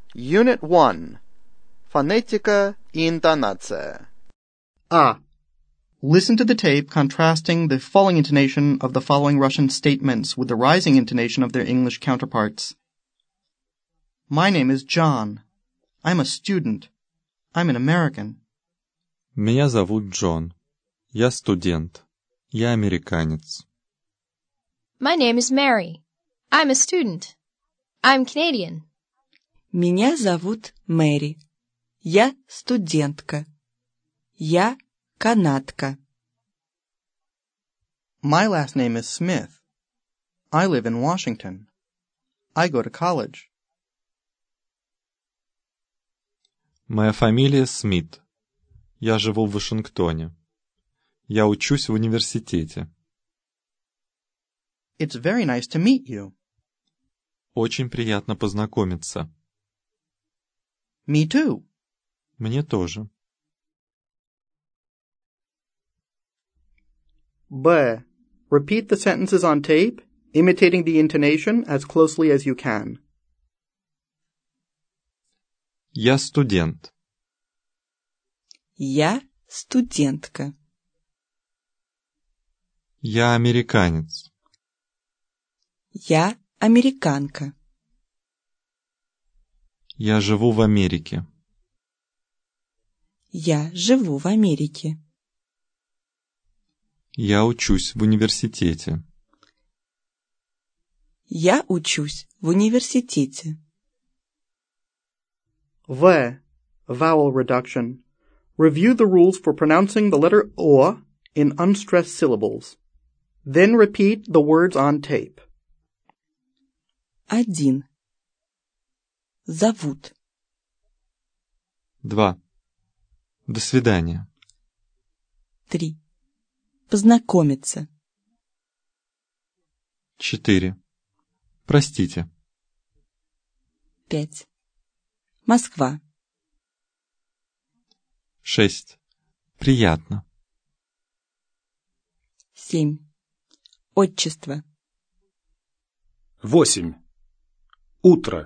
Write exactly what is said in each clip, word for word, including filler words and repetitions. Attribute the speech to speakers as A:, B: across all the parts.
A: Unit one. Фонетика и интонация.
B: A. Listen to the tape contrasting the falling intonation of the following Russian statements with the rising intonation of their English counterparts. My name is John. I'm a student. I'm an American.
C: Меня зовут Джон. Я студент. Я американец.
D: My name is Mary. I'm a student. I'm Canadian.
E: Меня зовут Мэри. Я студентка. Я канадка.
B: My last name is Smith. I live in Washington. I go to college.
C: Моя фамилия Смит. Я живу в Вашингтоне. Я учусь в университете.
B: It's very nice to meet you.
C: Очень приятно познакомиться.
B: Me too.
C: Мне тоже.
B: B. Repeat the sentences on tape, imitating the intonation as closely as you can.
C: Я студент.
E: Я студентка.
C: Я американец.
E: Я американка.
C: Я живу в Америке.
E: Я живу в Америке.
C: Я учусь в университете.
E: Я учусь в университете.
B: V. Vowel reduction. Review the rules for pronouncing the letter O in unstressed syllables. Then repeat the words on tape.
E: Один. Зовут.
C: Два. До свидания.
E: Три. Познакомиться.
C: Четыре. Простите.
E: Пять. Москва.
C: Шесть. Приятно.
E: Семь. Отчество.
F: Восемь. Утро.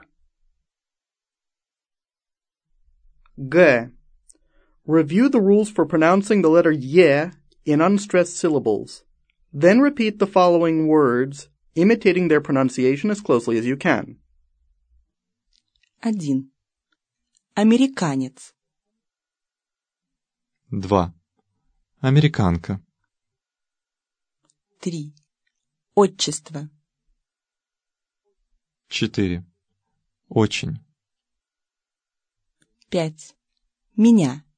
B: G. Review the rules for pronouncing the letter Y in unstressed syllables. Then repeat the following words, imitating their pronunciation as closely as you can.
E: Один. Американец.
C: Два. Американка.
E: Три. Отчество.
C: Четыре. Очень.
E: Пять. Меня.